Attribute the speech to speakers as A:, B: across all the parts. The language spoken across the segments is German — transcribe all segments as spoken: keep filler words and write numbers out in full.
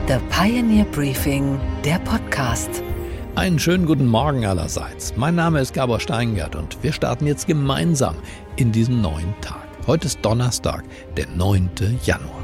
A: The Pioneer Briefing, der Podcast.
B: Einen schönen guten Morgen allerseits. Mein Name ist Gabor Steingart und wir starten jetzt gemeinsam in diesen neuen Tag. Heute ist Donnerstag, der neunten Januar.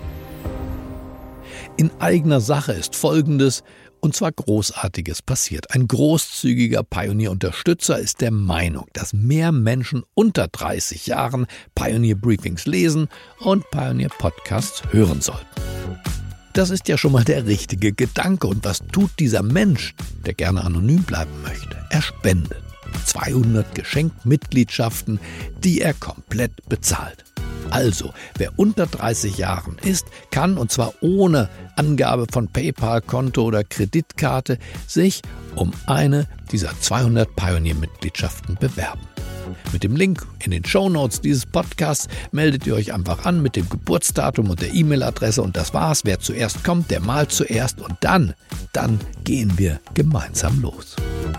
B: In eigener Sache ist Folgendes, und zwar Großartiges, passiert. Ein großzügiger Pioneer-Unterstützer ist der Meinung, dass mehr Menschen unter dreißig Jahren Pioneer-Briefings lesen und Pioneer-Podcasts hören sollten. Das ist ja schon mal der richtige Gedanke. Und was tut dieser Mensch, der gerne anonym bleiben möchte? Er spendet zweihundert Geschenkmitgliedschaften, die er komplett bezahlt. Also, wer unter dreißig Jahren ist, kann, und zwar ohne Angabe von PayPal-Konto oder Kreditkarte, sich um eine dieser zweihundert Pioneer-Mitgliedschaften bewerben. Mit dem Link in den Shownotes dieses Podcasts meldet ihr euch einfach an mit dem Geburtsdatum und der E-Mail-Adresse und das war's. Wer zuerst kommt, der malt zuerst und dann, dann gehen wir gemeinsam los.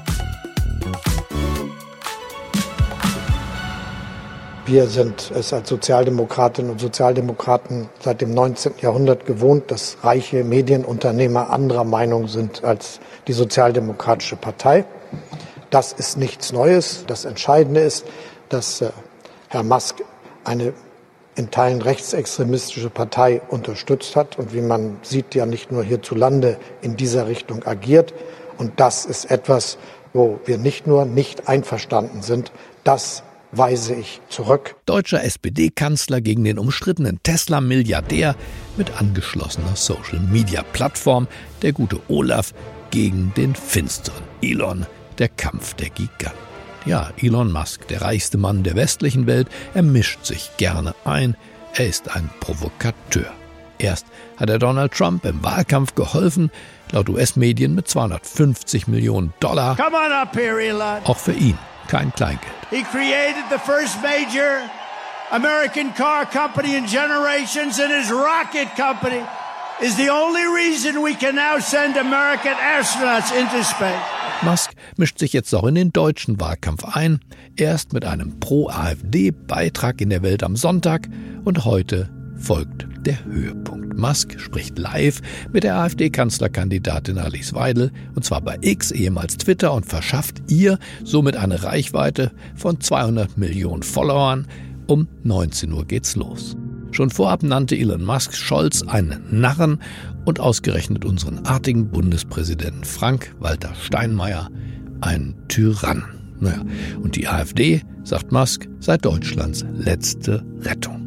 C: Wir sind es als Sozialdemokratinnen und Sozialdemokraten seit dem neunzehnten Jahrhundert gewohnt, dass reiche Medienunternehmer anderer Meinung sind als die Sozialdemokratische Partei. Das ist nichts Neues. Das Entscheidende ist, dass äh, Herr Musk eine in Teilen rechtsextremistische Partei unterstützt hat und wie man sieht, ja nicht nur hierzulande in dieser Richtung agiert. Und das ist etwas, wo wir nicht nur nicht einverstanden sind, das weise ich zurück.
B: Deutscher S P D-Kanzler gegen den umstrittenen Tesla-Milliardär mit angeschlossener Social-Media-Plattform, der gute Olaf gegen den finsteren Elon. Der Kampf der Giganten. Ja, Elon Musk, der reichste Mann der westlichen Welt, er mischt sich gerne ein. Er ist ein Provokateur. Erst hat er Donald Trump im Wahlkampf geholfen, laut U S-Medien mit zweihundertfünfzig Millionen Dollar.
D: Come on up here, Elon.
B: Auch für ihn kein Kleingeld.
D: He created the first major American car company in generations, and his rocket company is the only reason we can now send American astronauts into space.
B: Musk mischt sich jetzt auch in den deutschen Wahlkampf ein, erst mit einem Pro-AfD-Beitrag in der Welt am Sonntag und heute folgt der Höhepunkt. Musk spricht live mit der AfD-Kanzlerkandidatin Alice Weidel, und zwar bei X, ehemals Twitter, und verschafft ihr somit eine Reichweite von zweihundert Millionen Followern. Um neunzehn Uhr geht's los. Schon vorab nannte Elon Musk Scholz einen Narren und ausgerechnet unseren artigen Bundespräsidenten Frank-Walter Steinmeier einen Tyrannen. Naja, und die AfD, sagt Musk, sei Deutschlands letzte Rettung.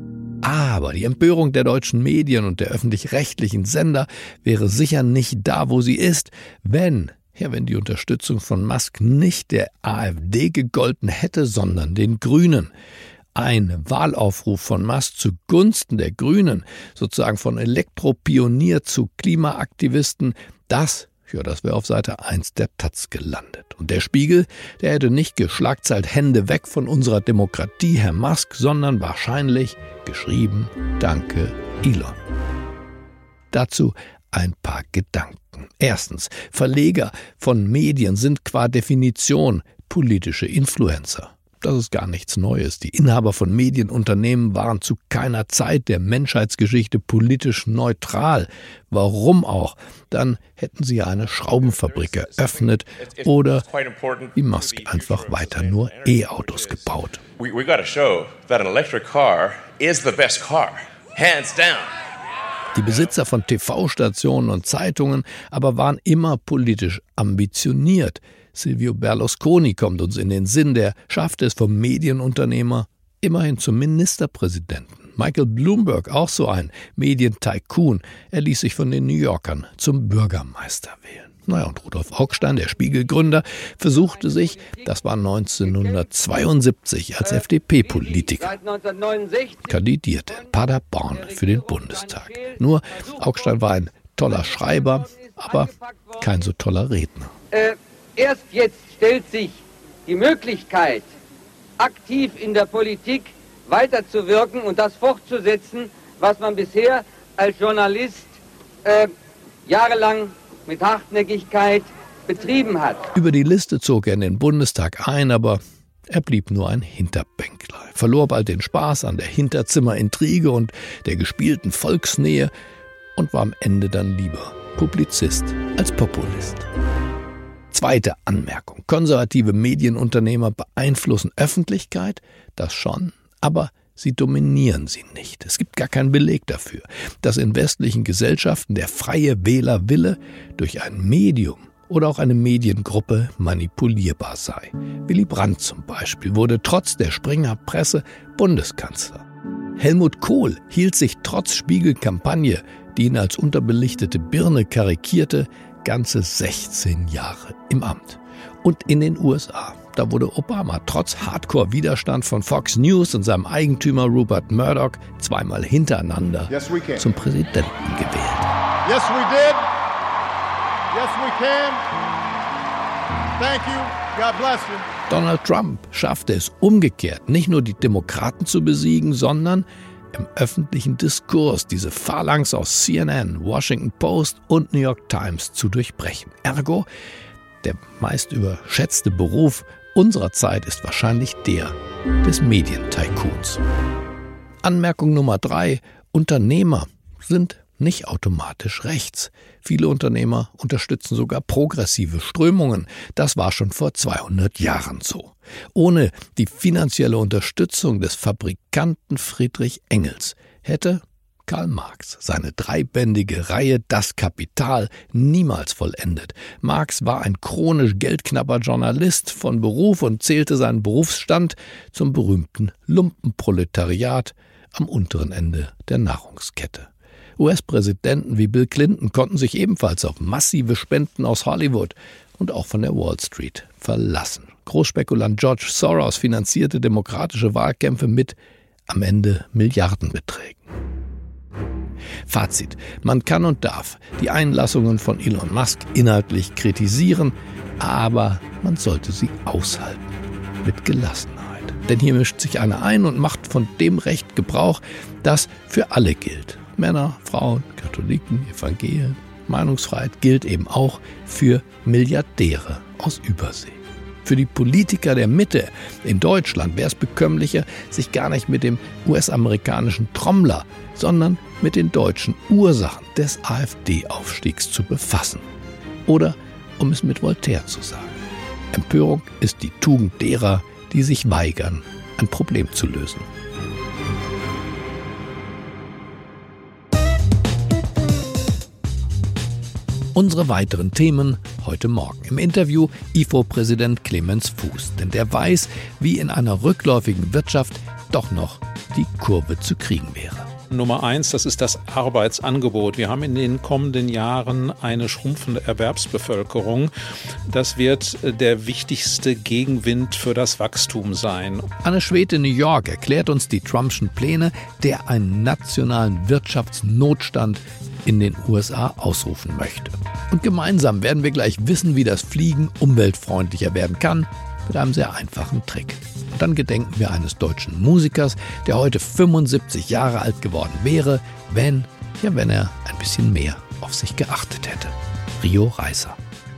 B: Aber die Empörung der deutschen Medien und der öffentlich-rechtlichen Sender wäre sicher nicht da, wo sie ist, wenn, ja, wenn die Unterstützung von Musk nicht der AfD gegolten hätte, sondern den Grünen. Ein Wahlaufruf von Musk zugunsten der Grünen, sozusagen von Elektropionier zu Klimaaktivisten, das, ja, das wäre auf Seite eins der Taz gelandet. Und der Spiegel, der hätte nicht geschlagzeilt Hände weg von unserer Demokratie, Herr Musk, sondern wahrscheinlich geschrieben, danke Elon. Dazu ein paar Gedanken. Erstens, Verleger von Medien sind qua Definition politische Influencer. Das ist gar nichts Neues. Die Inhaber von Medienunternehmen waren zu keiner Zeit der Menschheitsgeschichte politisch neutral. Warum auch? Dann hätten sie ja eine Schraubenfabrik eröffnet oder wie Musk einfach weiter nur E-Autos gebaut.
E: We got to show that an electric car is the best car, hands down.
B: Die Besitzer von T V-Stationen und Zeitungen aber waren immer politisch ambitioniert. Silvio Berlusconi kommt uns in den Sinn, der schaffte es vom Medienunternehmer immerhin zum Ministerpräsidenten. Michael Bloomberg, auch so ein Medientycoon, er ließ sich von den New Yorkern zum Bürgermeister wählen. Naja, und Rudolf Augstein, der Spiegelgründer, versuchte sich, das war neunzehnhundertzweiundsiebzig, als F D P-Politiker, kandidierte in Paderborn für den Bundestag. Nur, Augstein war ein toller Schreiber, aber kein so toller Redner.
F: Äh, erst jetzt stellt sich die Möglichkeit, aktiv in der Politik weiterzuwirken und das fortzusetzen, was man bisher als Journalist äh, jahrelang mit Hartnäckigkeit betrieben hat.
B: Über die Liste zog er in den Bundestag ein, aber er blieb nur ein Hinterbänkler. Verlor bald den Spaß an der Hinterzimmerintrige und der gespielten Volksnähe und war am Ende dann lieber Publizist als Populist. Zweite Anmerkung. Konservative Medienunternehmer beeinflussen Öffentlichkeit, das schon, aber sie dominieren sie nicht. Es gibt gar keinen Beleg dafür, dass in westlichen Gesellschaften der freie Wählerwille durch ein Medium oder auch eine Mediengruppe manipulierbar sei. Willy Brandt zum Beispiel wurde trotz der Springer-Presse Bundeskanzler. Helmut Kohl hielt sich trotz Spiegel-Kampagne, die ihn als unterbelichtete Birne karikierte, ganze sechzehn Jahre im Amt. Und in den U S A, da wurde Obama trotz Hardcore-Widerstand von Fox News und seinem Eigentümer Rupert Murdoch zweimal hintereinander yes, zum Präsidenten gewählt.
G: Yes, we did. Yes, we can. Thank you. God bless you.
B: Donald Trump schaffte es umgekehrt, nicht nur die Demokraten zu besiegen, sondern im öffentlichen Diskurs diese Phalanx aus C N N, Washington Post und New York Times zu durchbrechen. Ergo, der meist überschätzte Beruf unserer Zeit ist wahrscheinlich der des Medientycoons. Anmerkung Nummer drei. Unternehmer sind nicht automatisch rechts. Viele Unternehmer unterstützen sogar progressive Strömungen. Das war schon vor zweihundert Jahren so. Ohne die finanzielle Unterstützung des Fabrikanten Friedrich Engels hätte Karl Marx seine dreibändige Reihe Das Kapital niemals vollendet. Marx war ein chronisch geldknapper Journalist von Beruf und zählte seinen Berufsstand zum berühmten Lumpenproletariat am unteren Ende der Nahrungskette. U S-Präsidenten wie Bill Clinton konnten sich ebenfalls auf massive Spenden aus Hollywood und auch von der Wall Street verlassen. Großspekulant George Soros finanzierte demokratische Wahlkämpfe mit am Ende Milliardenbeträgen. Fazit: Man kann und darf die Einlassungen von Elon Musk inhaltlich kritisieren, aber man sollte sie aushalten. Mit Gelassenheit. Denn hier mischt sich einer ein und macht von dem Recht Gebrauch, das für alle gilt. Männer, Frauen, Katholiken, Evangelien. Meinungsfreiheit gilt eben auch für Milliardäre aus Übersee. Für die Politiker der Mitte in Deutschland wäre es bekömmlicher, sich gar nicht mit dem U S-amerikanischen Trommler, sondern mit den deutschen Ursachen des AfD-Aufstiegs zu befassen. Oder, um es mit Voltaire zu sagen: Empörung ist die Tugend derer, die sich weigern, ein Problem zu lösen. Unsere weiteren Themen heute Morgen. Im Interview I F O-Präsident Clemens Fuß. Denn der weiß, wie in einer rückläufigen Wirtschaft doch noch die Kurve zu kriegen wäre.
H: Nummer eins, das ist das Arbeitsangebot. Wir haben in den kommenden Jahren eine schrumpfende Erwerbsbevölkerung. Das wird der wichtigste Gegenwind für das Wachstum sein.
B: Anne Schwed in New York erklärt uns die Trumpschen Pläne, der einen nationalen Wirtschaftsnotstand in den U S A ausrufen möchte. Und gemeinsam werden wir gleich wissen, wie das Fliegen umweltfreundlicher werden kann, mit einem sehr einfachen Trick. Und dann gedenken wir eines deutschen Musikers, der heute fünfundsiebzig Jahre alt geworden wäre, wenn, ja, wenn er ein bisschen mehr auf sich geachtet hätte. Rio Reiser.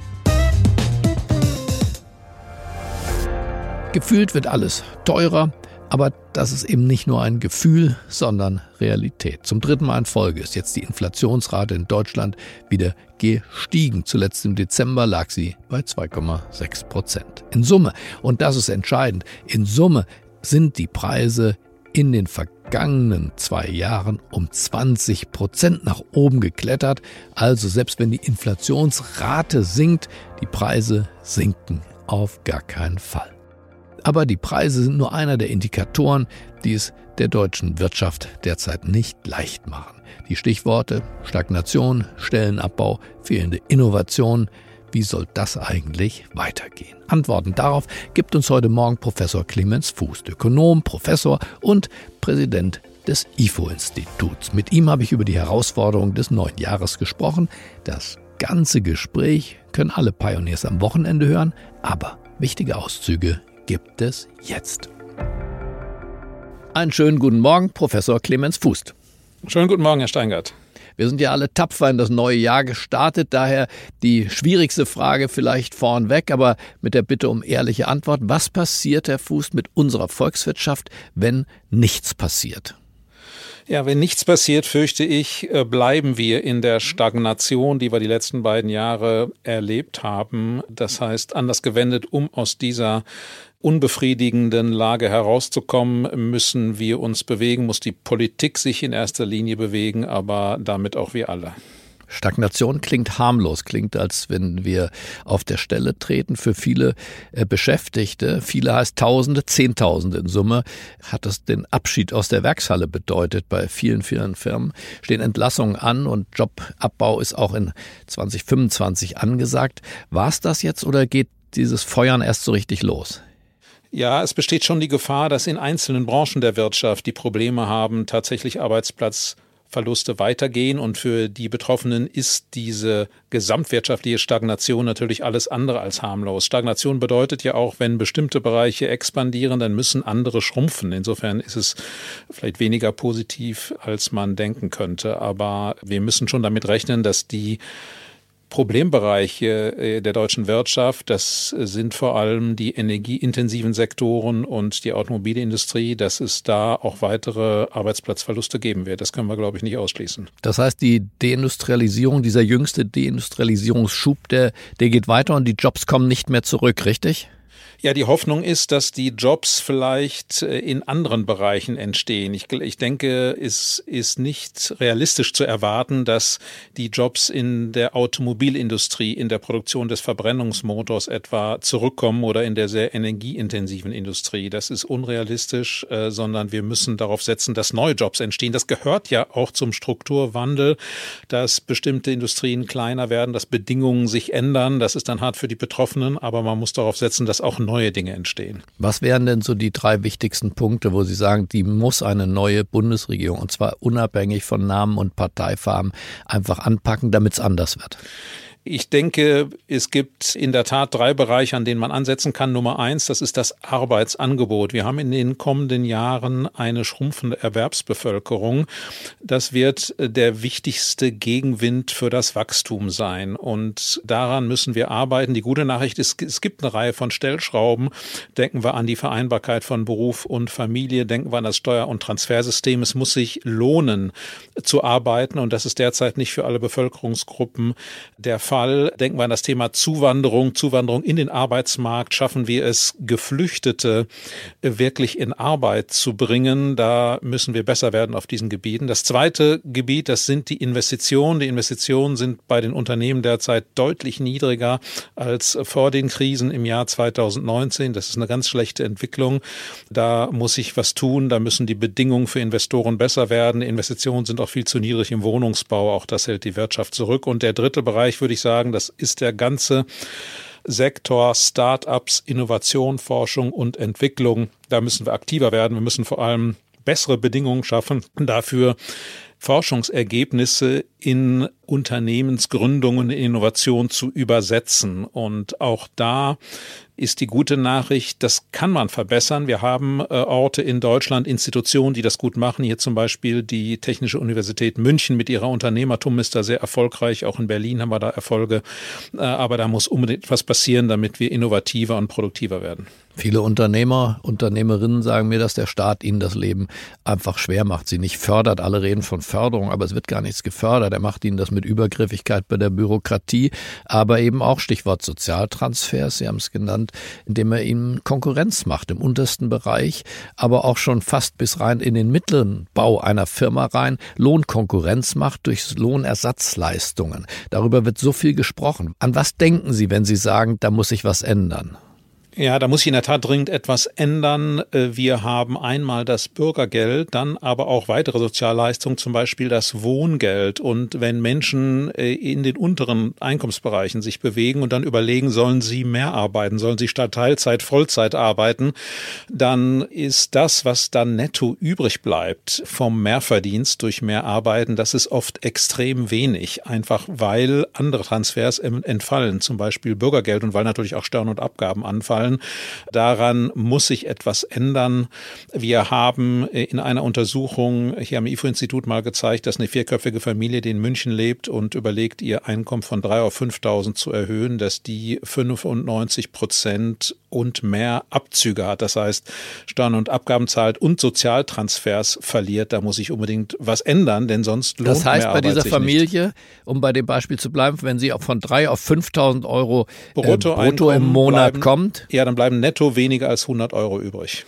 B: Gefühlt wird alles teurer, aber das ist eben nicht nur ein Gefühl, sondern Realität. Zum dritten Mal in Folge ist jetzt die Inflationsrate in Deutschland wieder gestiegen. Zuletzt im Dezember lag sie bei zwei Komma sechs Prozent. In Summe, und das ist entscheidend, in Summe sind die Preise in den vergangenen zwei Jahren um zwanzig Prozent nach oben geklettert. Also selbst wenn die Inflationsrate sinkt, die Preise sinken auf gar keinen Fall. Aber die Preise sind nur einer der Indikatoren, die es der deutschen Wirtschaft derzeit nicht leicht machen. Die Stichworte Stagnation, Stellenabbau, fehlende Innovation. Wie soll das eigentlich weitergehen? Antworten darauf gibt uns heute Morgen Professor Clemens Fuß, Ökonom, Professor und Präsident des I F O-Instituts. Mit ihm habe ich über die Herausforderungen des neuen Jahres gesprochen. Das ganze Gespräch können alle Pioneers am Wochenende hören, aber wichtige Auszüge gibt es jetzt. Einen schönen guten Morgen, Professor Clemens Fuß.
H: Schönen guten Morgen, Herr Steingart.
B: Wir sind ja alle tapfer in das neue Jahr gestartet, daher die schwierigste Frage vielleicht vornweg, aber mit der Bitte um ehrliche Antwort. Was passiert, Herr Fuß, mit unserer Volkswirtschaft, wenn nichts passiert?
H: Ja, wenn nichts passiert, fürchte ich, bleiben wir in der Stagnation, die wir die letzten beiden Jahre erlebt haben. Das heißt, anders gewendet, um aus dieser unbefriedigenden Lage herauszukommen, müssen wir uns bewegen, muss die Politik sich in erster Linie bewegen, aber damit auch wir alle.
B: Stagnation klingt harmlos, klingt, als wenn wir auf der Stelle treten. Für viele äh, Beschäftigte, viele heißt Tausende, Zehntausende in Summe, hat das den Abschied aus der Werkshalle bedeutet. Bei vielen, vielen Firmen stehen Entlassungen an und Jobabbau ist auch in zwanzig fünfundzwanzig angesagt. War es das jetzt oder geht dieses Feuern erst so richtig los?
H: Ja, es besteht schon die Gefahr, dass in einzelnen Branchen der Wirtschaft, die Probleme haben, tatsächlich Arbeitsplatzverluste weitergehen. Und für die Betroffenen ist diese gesamtwirtschaftliche Stagnation natürlich alles andere als harmlos. Stagnation bedeutet ja auch, wenn bestimmte Bereiche expandieren, dann müssen andere schrumpfen. Insofern ist es vielleicht weniger positiv, als man denken könnte. Aber wir müssen schon damit rechnen, dass die Problembereiche der deutschen Wirtschaft, das sind vor allem die energieintensiven Sektoren und die Automobilindustrie, dass es da auch weitere Arbeitsplatzverluste geben wird. Das können wir, glaube ich, nicht ausschließen.
B: Das heißt, die Deindustrialisierung, dieser jüngste Deindustrialisierungsschub, der, der geht weiter und die Jobs kommen nicht mehr zurück, richtig?
H: Ja, die Hoffnung ist, dass die Jobs vielleicht in anderen Bereichen entstehen. Ich, ich denke, es ist nicht realistisch zu erwarten, dass die Jobs in der Automobilindustrie, in der Produktion des Verbrennungsmotors etwa zurückkommen oder in der sehr energieintensiven Industrie. Das ist unrealistisch, äh, sondern wir müssen darauf setzen, dass neue Jobs entstehen. Das gehört ja auch zum Strukturwandel, dass bestimmte Industrien kleiner werden, dass Bedingungen sich ändern. Das ist dann hart für die Betroffenen, aber man muss darauf setzen, dass auch neue Dinge entstehen.
B: Was wären denn so die drei wichtigsten Punkte, wo Sie sagen, die muss eine neue Bundesregierung, und zwar unabhängig von Namen und Parteifarben, einfach anpacken, damit es anders wird?
H: Ich denke, es gibt in der Tat drei Bereiche, an denen man ansetzen kann. Nummer eins, das ist das Arbeitsangebot. Wir haben in den kommenden Jahren eine schrumpfende Erwerbsbevölkerung. Das wird der wichtigste Gegenwind für das Wachstum sein. Und daran müssen wir arbeiten. Die gute Nachricht ist, es gibt eine Reihe von Stellschrauben. Denken wir an die Vereinbarkeit von Beruf und Familie. Denken wir an das Steuer- und Transfersystem. Es muss sich lohnen zu arbeiten. Und das ist derzeit nicht für alle Bevölkerungsgruppen der Fall. Denken wir an das Thema Zuwanderung, Zuwanderung in den Arbeitsmarkt. Schaffen wir es, Geflüchtete wirklich in Arbeit zu bringen? Da müssen wir besser werden auf diesen Gebieten. Das zweite Gebiet, das sind die Investitionen. Die Investitionen sind bei den Unternehmen derzeit deutlich niedriger als vor den Krisen im Jahr zweitausendneunzehn. Das ist eine ganz schlechte Entwicklung. Da muss sich was tun. Da müssen die Bedingungen für Investoren besser werden. Die Investitionen sind auch viel zu niedrig im Wohnungsbau. Auch das hält die Wirtschaft zurück. Und der dritte Bereich, würde ich sagen, das ist der ganze Sektor Start-ups, Innovation, Forschung und Entwicklung. Da müssen wir aktiver werden. Wir müssen vor allem bessere Bedingungen schaffen, dafür Forschungsergebnisse in Unternehmensgründungen, in Innovation zu übersetzen. Und auch da ist die gute Nachricht, das kann man verbessern. Wir haben äh, Orte in Deutschland, Institutionen, die das gut machen. Hier zum Beispiel die Technische Universität München mit ihrer Unternehmertum ist da sehr erfolgreich. Auch in Berlin haben wir da Erfolge. Äh, aber da muss unbedingt etwas passieren, damit wir innovativer und produktiver werden.
B: Viele Unternehmer, Unternehmerinnen sagen mir, dass der Staat ihnen das Leben einfach schwer macht, sie nicht fördert. Alle reden von Förderung, aber es wird gar nichts gefördert. Er macht ihnen das mit Übergriffigkeit bei der Bürokratie, aber eben auch Stichwort Sozialtransfers, Sie haben es genannt, indem er ihnen Konkurrenz macht im untersten Bereich, aber auch schon fast bis rein in den mittleren Bau einer Firma rein, Lohnkonkurrenz macht durch Lohnersatzleistungen. Darüber wird so viel gesprochen. An was denken Sie, wenn Sie sagen, da muss sich was ändern?
H: Ja, da muss sich in der Tat dringend etwas ändern. Wir haben einmal das Bürgergeld, dann aber auch weitere Sozialleistungen, zum Beispiel das Wohngeld. Und wenn Menschen in den unteren Einkommensbereichen sich bewegen und dann überlegen, sollen sie mehr arbeiten, sollen sie statt Teilzeit Vollzeit arbeiten, dann ist das, was dann netto übrig bleibt vom Mehrverdienst durch mehr Arbeiten, das ist oft extrem wenig, einfach weil andere Transfers entfallen, zum Beispiel Bürgergeld und weil natürlich auch Steuern und Abgaben anfallen. zahlen. Daran muss sich etwas ändern. Wir haben in einer Untersuchung hier am I F O-Institut mal gezeigt, dass eine vierköpfige Familie, die in München lebt und überlegt, ihr Einkommen von drei auf fünftausend zu erhöhen, dass die fünfundneunzig Prozent und mehr Abzüge hat. Das heißt, Steuern und Abgaben zahlt und Sozialtransfers verliert. Da muss sich unbedingt was ändern, denn sonst lohnt
B: Das heißt,
H: mehr
B: bei dieser
H: sich
B: Familie,
H: nicht.
B: Um bei dem Beispiel zu bleiben, wenn sie von drei auf fünftausend Euro äh,
H: brutto,
B: brutto im Monat
H: bleiben,
B: kommt.
H: Ja, dann bleiben netto weniger als hundert Euro übrig.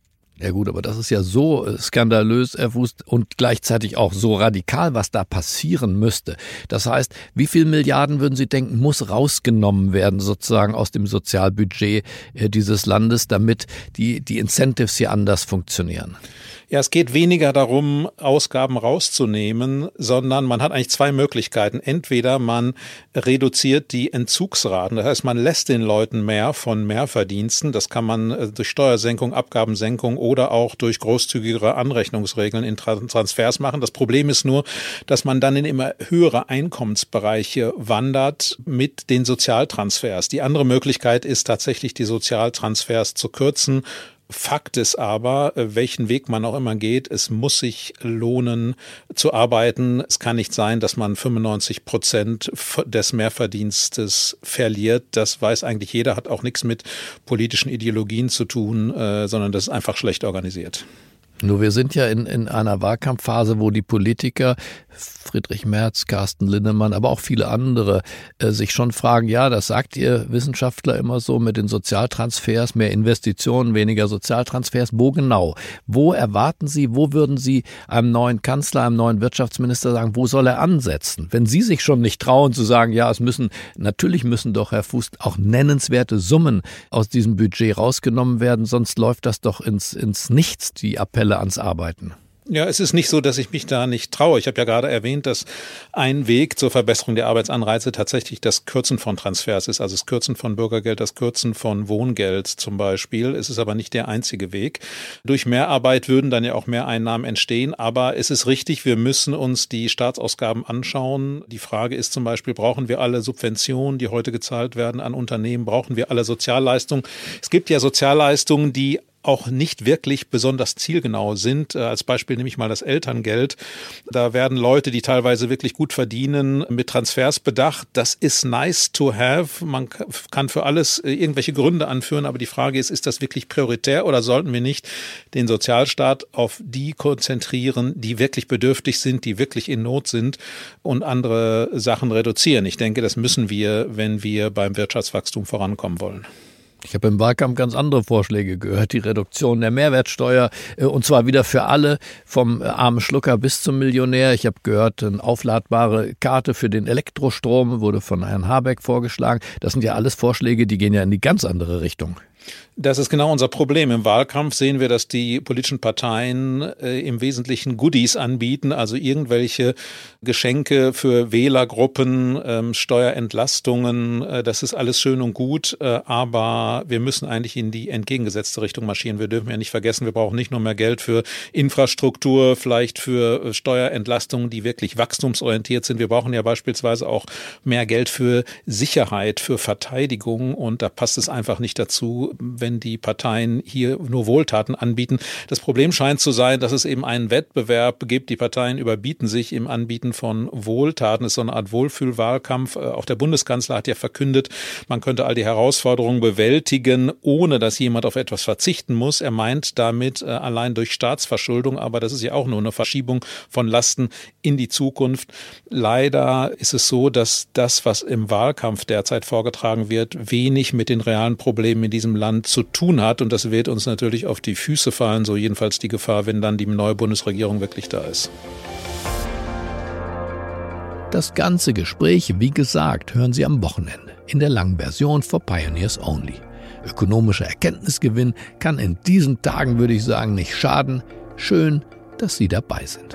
B: Ja gut, aber das ist ja so skandalös, Herr Wust, und gleichzeitig auch so radikal, was da passieren müsste. Das heißt, wie viel Milliarden, würden Sie denken, muss rausgenommen werden sozusagen aus dem Sozialbudget dieses Landes, damit die, die Incentives hier anders funktionieren?
H: Ja, es geht weniger darum, Ausgaben rauszunehmen, sondern man hat eigentlich zwei Möglichkeiten. Entweder man reduziert die Entzugsraten, das heißt, man lässt den Leuten mehr von Mehrverdiensten. Das kann man durch Steuersenkung, Abgabensenkung oder auch durch großzügigere Anrechnungsregeln in Transfers machen. Das Problem ist nur, dass man dann in immer höhere Einkommensbereiche wandert mit den Sozialtransfers. Die andere Möglichkeit ist tatsächlich, die Sozialtransfers zu kürzen. Fakt ist aber, welchen Weg man auch immer geht, es muss sich lohnen zu arbeiten. Es kann nicht sein, dass man fünfundneunzig Prozent des Mehrverdienstes verliert. Das weiß eigentlich jeder, hat auch nichts mit politischen Ideologien zu tun, äh, sondern das ist einfach schlecht organisiert.
B: Nur wir sind ja in, in einer Wahlkampfphase, wo die Politiker, Friedrich Merz, Carsten Linnemann, aber auch viele andere, äh, sich schon fragen, ja, das sagt ihr Wissenschaftler immer so mit den Sozialtransfers, mehr Investitionen, weniger Sozialtransfers. Wo genau? Wo erwarten Sie, wo würden Sie einem neuen Kanzler, einem neuen Wirtschaftsminister sagen, wo soll er ansetzen? Wenn Sie sich schon nicht trauen zu sagen, ja, es müssen, natürlich müssen doch, Herr Fuß, auch nennenswerte Summen aus diesem Budget rausgenommen werden, sonst läuft das doch ins, ins Nichts, die Appelle ans Arbeiten.
H: Ja, es ist nicht so, dass ich mich da nicht traue. Ich habe ja gerade erwähnt, dass ein Weg zur Verbesserung der Arbeitsanreize tatsächlich das Kürzen von Transfers ist, also das Kürzen von Bürgergeld, das Kürzen von Wohngeld zum Beispiel. Es ist aber nicht der einzige Weg. Durch Mehrarbeit würden dann ja auch mehr Einnahmen entstehen, aber es ist richtig, wir müssen uns die Staatsausgaben anschauen. Die Frage ist zum Beispiel, brauchen wir alle Subventionen, die heute gezahlt werden an Unternehmen, brauchen wir alle Sozialleistungen? Es gibt ja Sozialleistungen, die auch nicht wirklich besonders zielgenau sind. Als Beispiel nehme ich mal das Elterngeld. Da werden Leute, die teilweise wirklich gut verdienen, mit Transfers bedacht. Das ist nice to have. Man kann für alles irgendwelche Gründe anführen, aber die Frage ist, ist das wirklich prioritär oder sollten wir nicht den Sozialstaat auf die konzentrieren, die wirklich bedürftig sind, die wirklich in Not sind und andere Sachen reduzieren? Ich denke, das müssen wir, wenn wir beim Wirtschaftswachstum vorankommen wollen.
B: Ich habe im Wahlkampf ganz andere Vorschläge gehört, die Reduktion der Mehrwertsteuer, und zwar wieder für alle, vom armen Schlucker bis zum Millionär. Ich habe gehört, eine aufladbare Karte für den Elektrostrom wurde von Herrn Habeck vorgeschlagen. Das sind ja alles Vorschläge, die gehen ja in die ganz andere Richtung.
H: Das ist genau unser Problem. Im Wahlkampf sehen wir, dass die politischen Parteien äh, im Wesentlichen Goodies anbieten, also irgendwelche Geschenke für Wählergruppen, ähm, Steuerentlastungen. Äh, das ist alles schön und gut, äh, aber wir müssen eigentlich in die entgegengesetzte Richtung marschieren. Wir dürfen ja nicht vergessen, wir brauchen nicht nur mehr Geld für Infrastruktur, vielleicht für Steuerentlastungen, die wirklich wachstumsorientiert sind. Wir brauchen ja beispielsweise auch mehr Geld für Sicherheit, für Verteidigung, und da passt es einfach nicht dazu, wenn die Parteien hier nur Wohltaten anbieten. Das Problem scheint zu sein, dass es eben einen Wettbewerb gibt. Die Parteien überbieten sich im Anbieten von Wohltaten. Es ist so eine Art Wohlfühlwahlkampf. Auch der Bundeskanzler hat ja verkündet, man könnte all die Herausforderungen bewältigen, ohne dass jemand auf etwas verzichten muss. Er meint damit äh, allein durch Staatsverschuldung, aber das ist ja auch nur eine Verschiebung von Lasten in die Zukunft. Leider ist es so, dass das, was im Wahlkampf derzeit vorgetragen wird, wenig mit den realen Problemen in diesem Land zu tun hat, und das wird uns natürlich auf die Füße fallen, so jedenfalls die Gefahr, wenn dann die neue Bundesregierung wirklich da ist.
B: Das ganze Gespräch, wie gesagt, hören Sie am Wochenende in der langen Version for Pioneers Only. Ökonomischer Erkenntnisgewinn kann in diesen Tagen, würde ich sagen, nicht schaden. Schön, dass Sie dabei sind.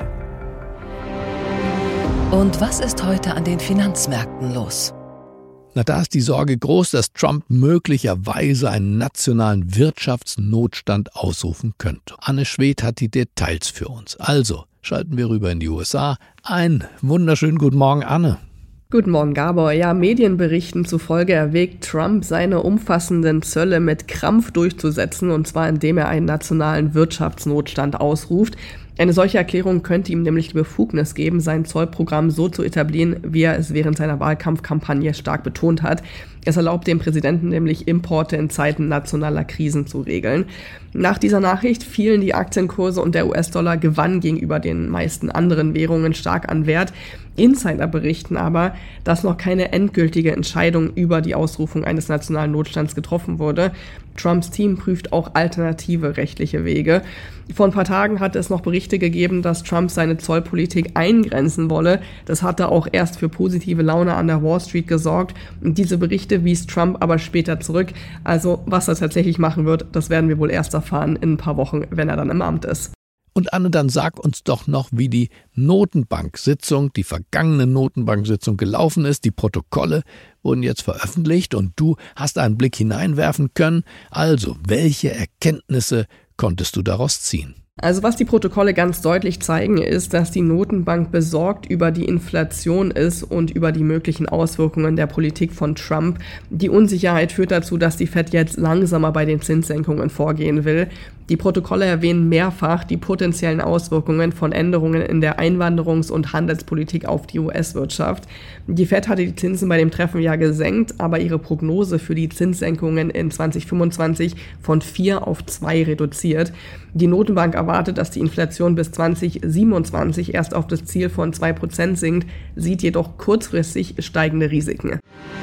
A: Und was ist heute an den Finanzmärkten los?
B: Na, da ist die Sorge groß, dass Trump möglicherweise einen nationalen Wirtschaftsnotstand ausrufen könnte. Anne Schwedt hat die Details für uns. Also schalten wir rüber in die U S A. Einen wunderschönen guten Morgen, Anne.
I: Guten Morgen, Gabor. Ja, Medienberichten zufolge erwägt Trump, seine umfassenden Zölle mit Krampf durchzusetzen, und zwar indem er einen nationalen Wirtschaftsnotstand ausruft. Eine solche Erklärung könnte ihm nämlich die Befugnis geben, sein Zollprogramm so zu etablieren, wie er es während seiner Wahlkampfkampagne stark betont hat. Es erlaubt dem Präsidenten nämlich, Importe in Zeiten nationaler Krisen zu regeln. Nach dieser Nachricht fielen die Aktienkurse und der U S-Dollar gewann gegenüber den meisten anderen Währungen stark an Wert. Insider berichten aber, dass noch keine endgültige Entscheidung über die Ausrufung eines nationalen Notstands getroffen wurde. Trumps Team prüft auch alternative rechtliche Wege. Vor ein paar Tagen hat es noch Berichte gegeben, dass Trump seine Zollpolitik eingrenzen wolle. Das hatte auch erst für positive Laune an der Wall Street gesorgt. Und diese Berichte wies Trump aber später zurück. Also was er tatsächlich machen wird, das werden wir wohl erst erfahren in ein paar Wochen, wenn er dann im Amt ist.
B: Und Anne, dann sag uns doch noch, wie die Notenbank-Sitzung, die vergangene Notenbank-Sitzung gelaufen ist. Die Protokolle wurden jetzt veröffentlicht und du hast einen Blick hineinwerfen können. Also, welche Erkenntnisse konntest du daraus ziehen?
I: Also was die Protokolle ganz deutlich zeigen, ist, dass die Notenbank besorgt über die Inflation ist und über die möglichen Auswirkungen der Politik von Trump. Die Unsicherheit führt dazu, dass die Fed jetzt langsamer bei den Zinssenkungen vorgehen will. Die Protokolle erwähnen mehrfach die potenziellen Auswirkungen von Änderungen in der Einwanderungs- und Handelspolitik auf die U S-Wirtschaft. Die Fed hatte die Zinsen bei dem Treffen ja gesenkt, aber ihre Prognose für die Zinssenkungen in zwanzig fünfundzwanzig von vier auf zwei reduziert. Die Notenbank erwartet, dass die Inflation bis zwanzig siebenundzwanzig erst auf das Ziel von zwei Prozent sinkt, sieht jedoch kurzfristig steigende Risiken.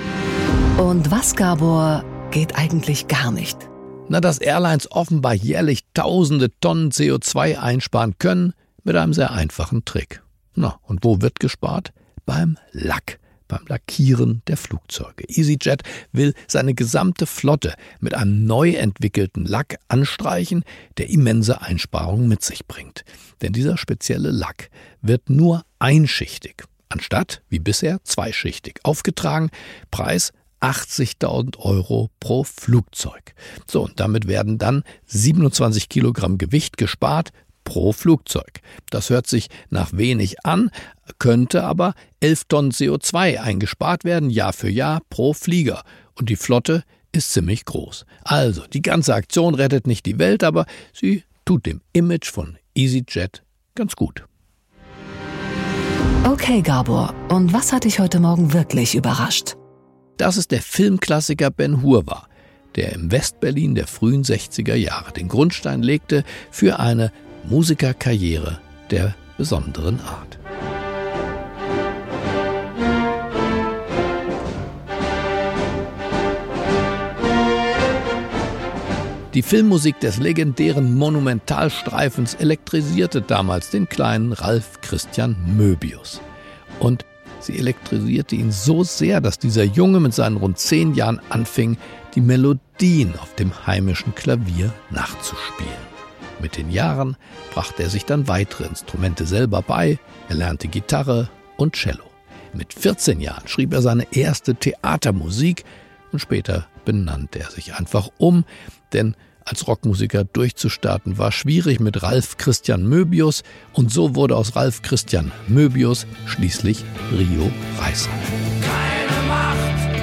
A: Und was, Gabor, geht eigentlich gar nicht?
B: Na, dass Airlines offenbar jährlich tausende Tonnen C O zwei einsparen können mit einem sehr einfachen Trick. Na, und wo wird gespart? Beim Lack, beim Lackieren der Flugzeuge. EasyJet will seine gesamte Flotte mit einem neu entwickelten Lack anstreichen, der immense Einsparungen mit sich bringt. Denn dieser spezielle Lack wird nur einschichtig, anstatt wie bisher zweischichtig aufgetragen. Preis achtzigtausend Euro pro Flugzeug. So, und damit werden dann siebenundzwanzig Kilogramm Gewicht gespart pro Flugzeug. Das hört sich nach wenig an, könnte aber elf Tonnen C O zwei eingespart werden, Jahr für Jahr pro Flieger. Und die Flotte ist ziemlich groß. Also, die ganze Aktion rettet nicht die Welt, aber sie tut dem Image von EasyJet ganz gut.
A: Okay, Gabor, und was hat dich heute Morgen wirklich überrascht?
B: Das ist der Filmklassiker Ben-Hur war, der im Westberlin der frühen sechziger Jahre den Grundstein legte für eine Musikerkarriere der besonderen Art. Die Filmmusik des legendären Monumentalstreifens elektrisierte damals den kleinen Ralf Christian Möbius. Und sie elektrisierte ihn so sehr, dass dieser Junge mit seinen rund zehn Jahren anfing, die Melodien auf dem heimischen Klavier nachzuspielen. Mit den Jahren brachte er sich dann weitere Instrumente selber bei. Er lernte Gitarre und Cello. Mit vierzehn Jahren schrieb er seine erste Theatermusik und später benannte er sich einfach um, denn als Rockmusiker durchzustarten war schwierig mit Ralf Christian Möbius und so wurde aus Ralf Christian Möbius schließlich Rio Reißer.
J: Keine Macht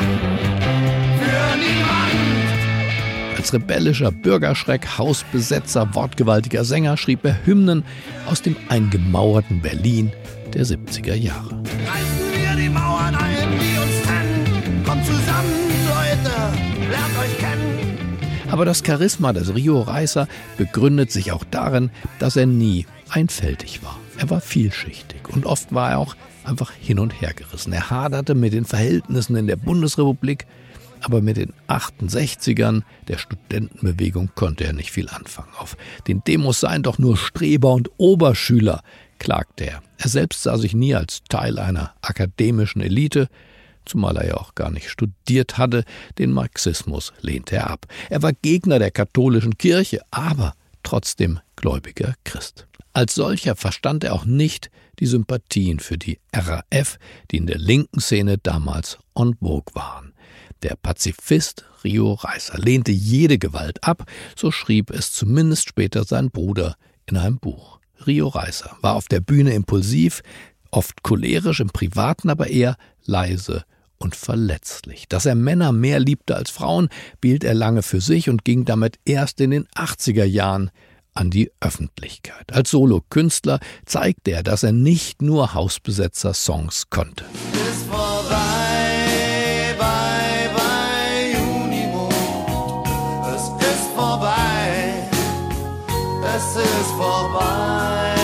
J: für niemand.
B: Als rebellischer Bürgerschreck, Hausbesetzer, wortgewaltiger Sänger schrieb er Hymnen aus dem eingemauerten Berlin der siebziger Jahre.
J: Reißen wir die Mauern ein, die uns trennen. Kommt zusammen, Leute, lernt euch kennen.
B: Aber das Charisma des Rio Reißer begründet sich auch darin, dass er nie einfältig war. Er war vielschichtig und oft war er auch einfach hin und her gerissen. Er haderte mit den Verhältnissen in der Bundesrepublik, aber mit den achtundsechzigern der Studentenbewegung konnte er nicht viel anfangen. Auf den Demos seien doch nur Streber und Oberschüler, klagte er. Er selbst sah sich nie als Teil einer akademischen Elite, zumal er ja auch gar nicht studiert hatte. Den Marxismus lehnte er ab. Er war Gegner der katholischen Kirche, aber trotzdem gläubiger Christ. Als solcher verstand er auch nicht die Sympathien für die R A F, die in der linken Szene damals en vogue waren. Der Pazifist Rio Reißer lehnte jede Gewalt ab, so schrieb es zumindest später sein Bruder in einem Buch. Rio Reißer war auf der Bühne impulsiv, oft cholerisch, im Privaten aber eher leise und verletzlich. Dass er Männer mehr liebte als Frauen, behielt er lange für sich und ging damit erst in den achtziger Jahren an die Öffentlichkeit. Als Solokünstler zeigte er, dass er nicht nur Hausbesetzer-Songs konnte.
J: Ist vorbei, bye, bye, Junimond. Es ist vorbei, es ist vorbei,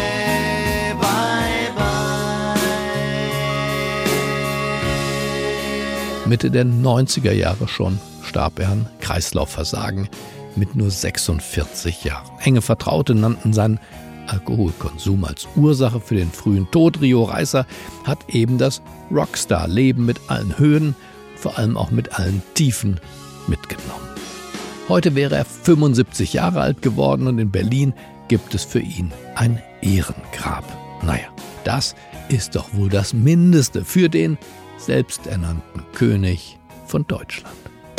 J: bye, bye.
B: Mitte der neunziger Jahre schon starb er an Kreislaufversagen mit nur sechsundvierzig Jahren. Enge Vertraute nannten seinen Alkoholkonsum als Ursache für den frühen Tod. Rio Reißer hat eben das Rockstar-Leben mit allen Höhen, vor allem auch mit allen Tiefen mitgenommen. Heute wäre er fünfundsiebzig Jahre alt geworden und in Berlin gibt es für ihn ein Ehrengrab. Naja, das ist doch wohl das Mindeste für den selbsternannten König von Deutschland.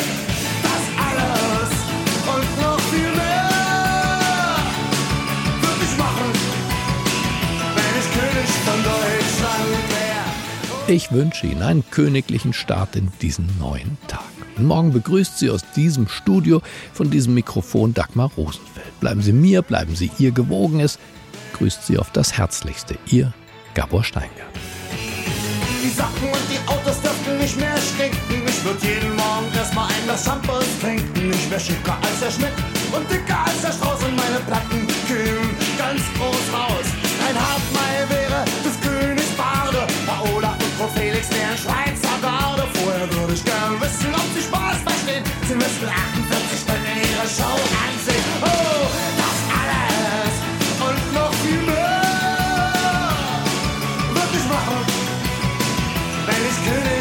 B: Ich wünsche Ihnen einen königlichen Start in diesen neuen Tag. Und morgen begrüßt Sie aus diesem Studio, von diesem Mikrofon, Dagmar Rosenfeld. Bleiben Sie mir, bleiben Sie ihr Gewogenes. Grüßt Sie auf das Herzlichste. Ihr Gabor Steingart.
J: Die Sachen und die Autos dürften nicht mehr stinken. Ich würde jeden Morgen erstmal ein Glas Shampoos trinken. Ich wär schicker als der Schmidt und dicker als der Strauß. Und meine Platten kühlen ganz groß raus. Ein Hartmeil wäre des Königs Barde. Paola und Frau Felix wären Schweizer Garde. Vorher würde ich gern wissen, ob sie Spaß verstehen. Sie müssten achtundvierzig Stunden ihre Show ansehen. Oh, das alles und noch viel mehr würde ich machen, wenn ich König